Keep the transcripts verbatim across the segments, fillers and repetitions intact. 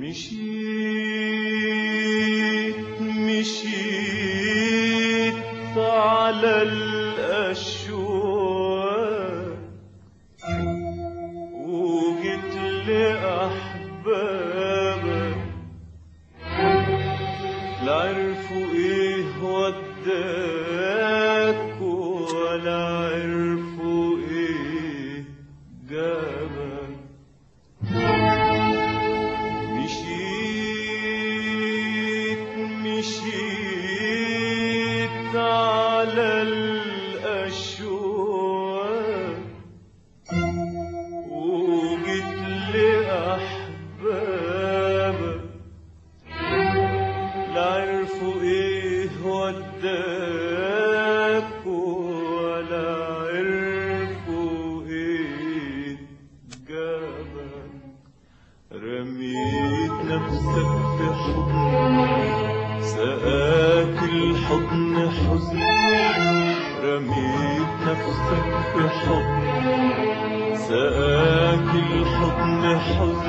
مشيت مشيت على الأشواق وجيت لأحبابك لا عرفوا إيه وداك ولا عرفوا إيه جابك. مشيت مشيت على الأشواق وجيت لأحبابك لا عرفوا إيه وداك ولا عرفوا إيه جابك. رميت نفسك في حضن سقاك الحضن حزن، رميت نفسك في حضن سقاك الحضن حزن،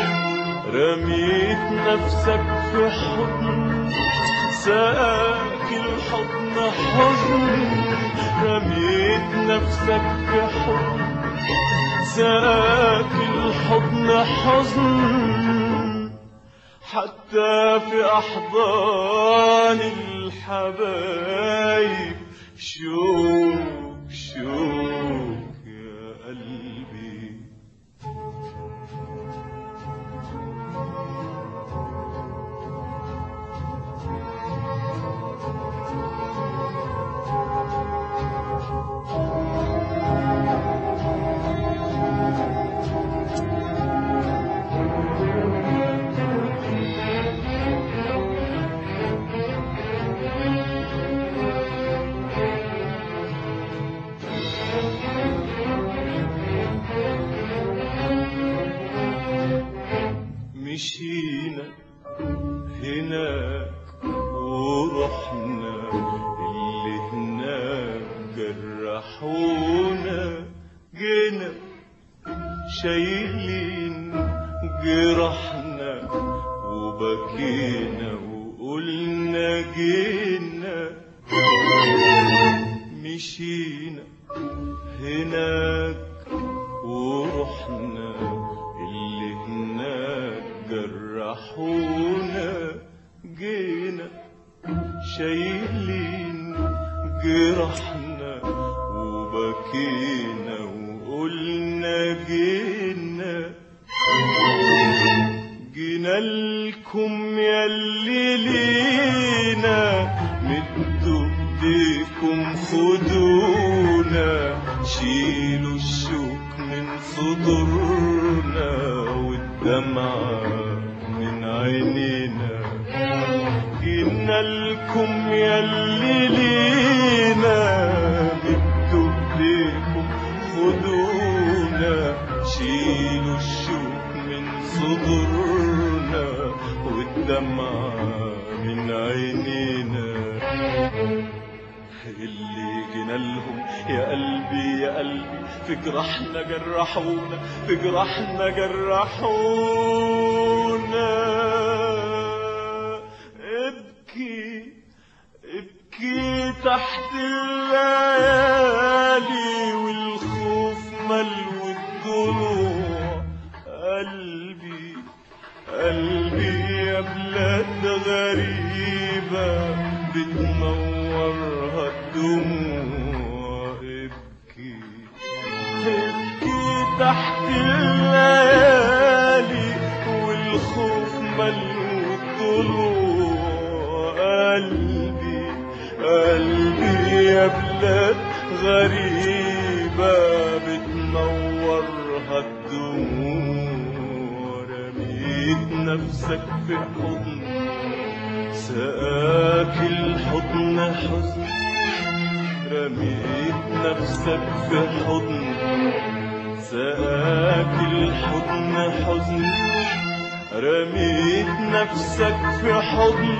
رميت نفسك في حضن سقاك الحضن حزن، رميت نفسك في حضن سقاك الحضن حزن. حتى في أحضان الحبايب شوك شوك يا قلبي. مشينا هناك ورحنا اللي هناك جرحونا، جينا شايلين جرحنا وبكينا وقلنا جينا. مشينا هناك ورحنا اللي هناك جرحونا، جينا شايلين جرحنا وبكينا وقلنا جينا. جينا لكم ياللي لينا مدوا ايديكم خدونا، شيلوا الشوك من صدورنا والدمعة من عينينا. جينا لكم ياللي لينا مدوا ايديكم خدونا، شيلوا الشوك من صدورنا والدمعة من عينينا. اللي جينا لهم يا قلبي يا قلبي في جرحنا جرحونا، في جرحنا جرحونا. ابكي ابكي تحت الليالي والخوف ملو الضلوع. قلبي قلبي يا بلاد غريبة بتنورها الدموع. ابكي ابكي تحت الليالي والخوف ملو الضلوع. قلبي قلبي يا بلاد غريبة بتنورها الدموع. رميت نفسك في حضن سقاك الحضن حزن، رميت نفسك في حضن سقاك الحضن حزن، رميت نفسك في حضن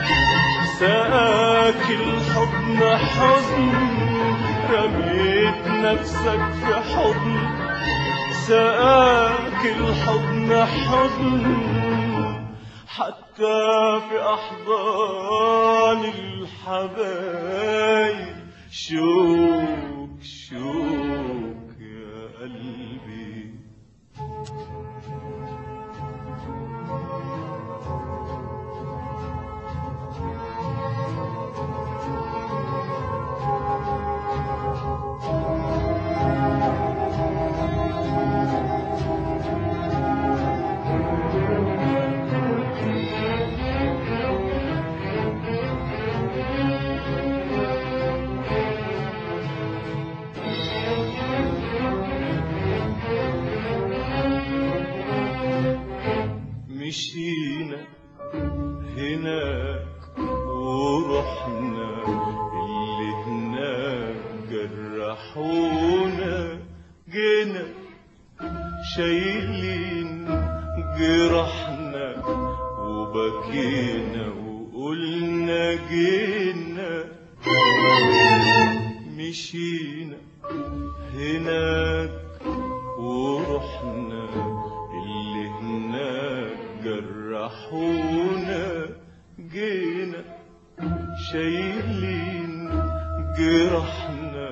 سقاك الحضن حزن، رميت نفسك في حضن سقاك الحضن حضن. حتى في أحضان الحبايب شوك شوك يا قلبي. مشينا هناك ورحنا اللي هناك جرحونا، جينا شايلين جرحنا وبكينا وقلنا جينا. مشينا هناك ورحنا اللي هناك جرحونا، جينا شايلين جرحنا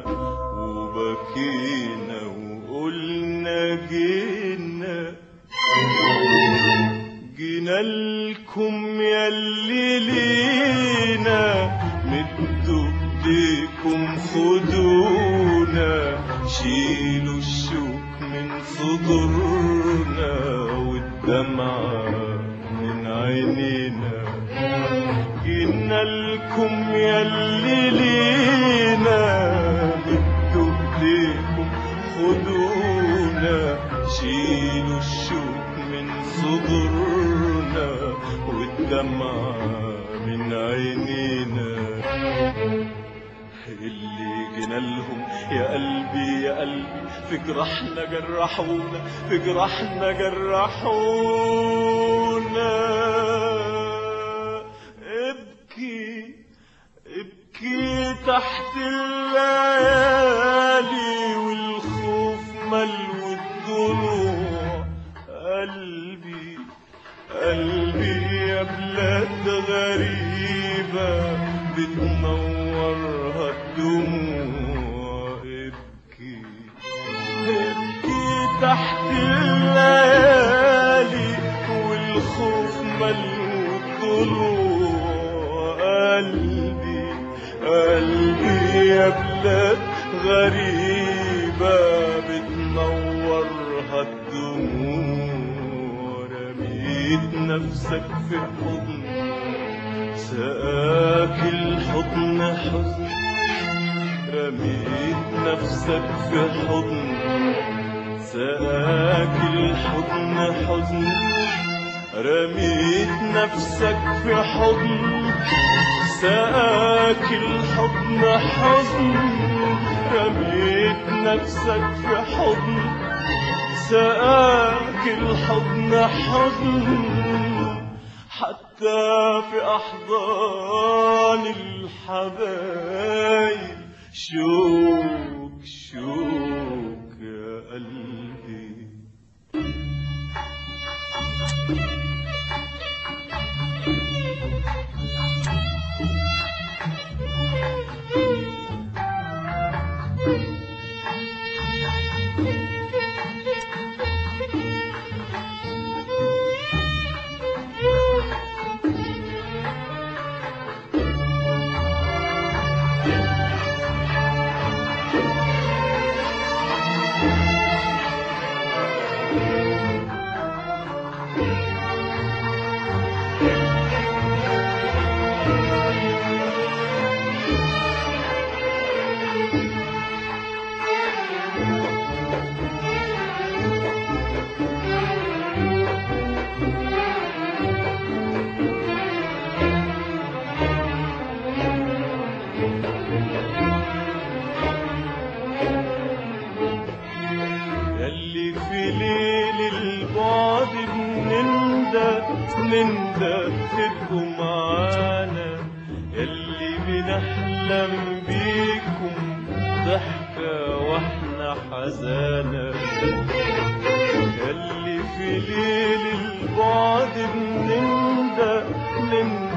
وبكينا وقلنا جينا. جينا لكم ياللي لينا مدوا ايديكم خدونا، شيلوا الشوك من صدورنا والدمعة من عينينا. جينا لكم ياللي لينا مدوا ايديكم خدونا، شيلوا الشوك من صدورنا والدمعة من عينينا. اللي جينا لهم يا قلبي يا قلبي في جراحنا جرحونا، في جراحنا جرحونا. ابكي ابكي تحت الليالي والخوف ملو الضلوع. قلبي قلبي يا بلاد غريبة بتنورها الدموع. ابكي ابكي تحت الليالي والخوف ملو الضلوع. قلبي قلبي يا بلاد غريبة بتنورها الدموع. رميت نفسك في حضن سقاك الحضن حزن، رميت نفسك في حضن سقاك الحضن حزن، رميت نفسك في حضن سقاك الحضن حزن، رميت نفسك في حضن سقاك الحضن حزن. حتى في أحضان الحبايب شوك شوك يا قلبي. نندى تبقوا معانا، اللي بنحلم بيكم ضحكة واحنا حزانة، اللي في ليل البعد بنندى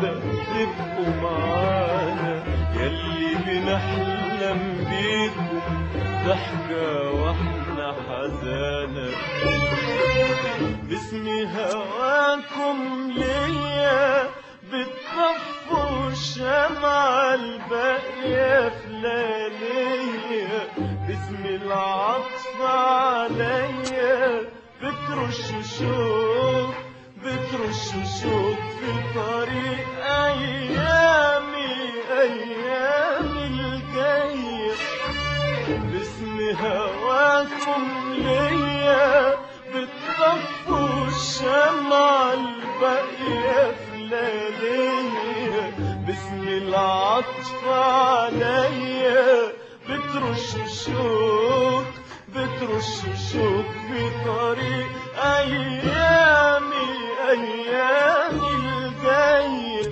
كده تبقوا معانا، ياللي بنحلم بيكم ضحكة واحنا حزانة. باسم هواكم ليا بتطفوا الشمعة الباقية في لياليا، باسم العطف عليا بترش شوق بترش شوق في طريق أيامي أيامي الجاية. باسم هواكم ليا بتطفوا الشمعة الباقية في لياليا، باسم العطف عليا بترش شوق بترش شوق في طريق أيامي أيامي الجاية.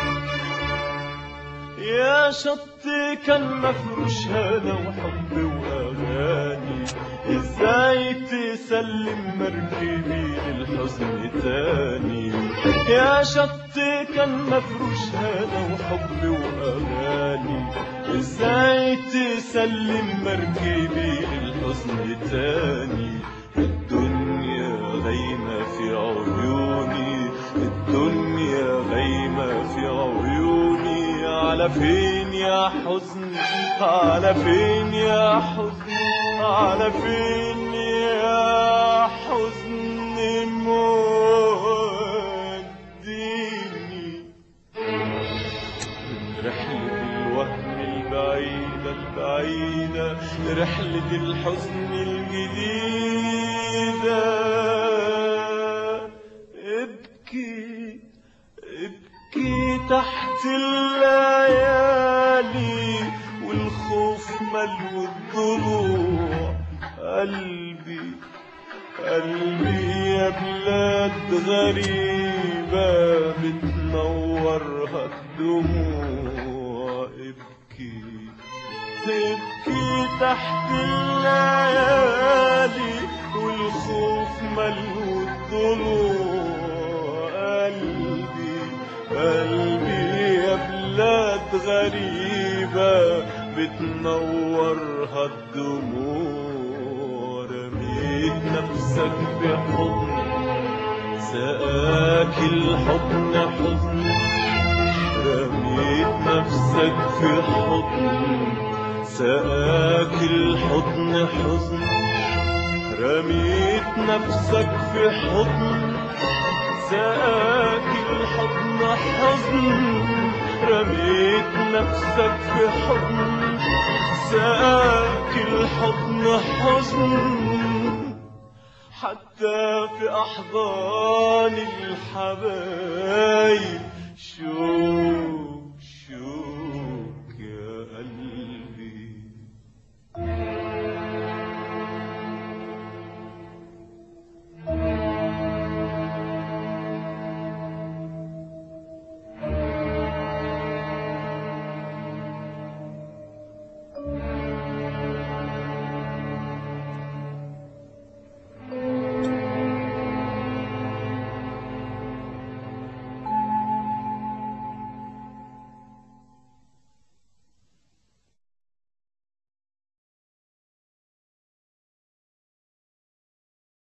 يا شط كان مفروش هنا وحب وأغاني، ازاي تسلم مركبي للحزن تاني؟ يا شط كان مفروش هنا وحب وأغاني، ازاي تسلم مركبي للحزن تاني؟ الدنيا غايمة في عيوني، الدنيا غايمة في عيوني، على فين يا حزن على فين يا حزن على فين يا حزن موديني؟ من رحلة الوهم البعيدة البعيدة لرحلة الحزن الجديدة، ابكي ابكي تحت الليالي والخوف ملو الضلوع. قلبي قلبي يا بلاد غريبة بتنورها الدموع، ابكي ابكي تحت الليالي والخوف ملو الضلوع. قلبي قلبي يا بلاد غريبة بتنورها الدموع. رميت نفسك بحضن سقاك الحضن حضن، رميت نفسك في حضن سقاك الحضن حضن، رميت نفسك في حضن سقاك الحضن حضن، رميت نفسك في حضن سقاك الحضن حضن. حتى في أحضان الحبايب